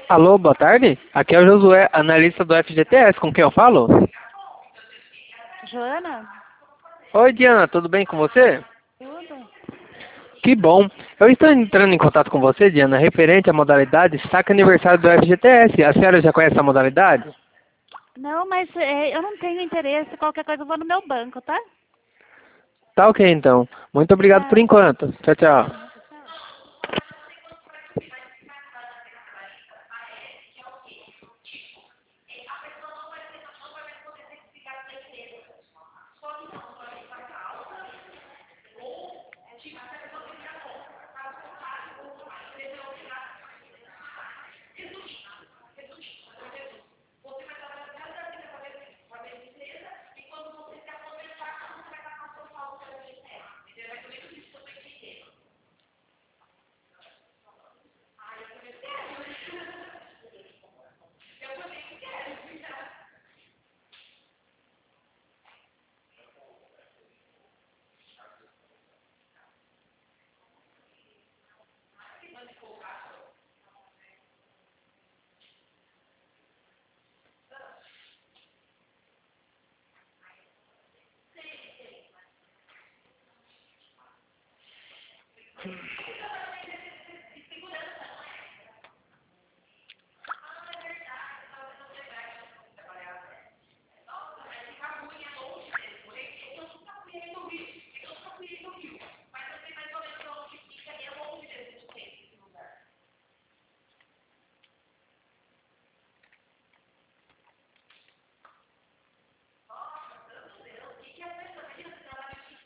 Alô, boa tarde. Aqui é o Josué, analista do FGTS. Com quem eu falo? Joana? Oi, Diana, tudo bem com você? Tudo? Que bom. Eu estou entrando em contato com você, Diana, referente à modalidade Saque Aniversário do FGTS. A senhora já conhece a modalidade? Não, mas eu não tenho interesse. Qualquer coisa eu vou no meu banco, tá? Tá ok, então. Muito obrigado por Tá. enquanto. Tchau, tchau. Nada, tchau.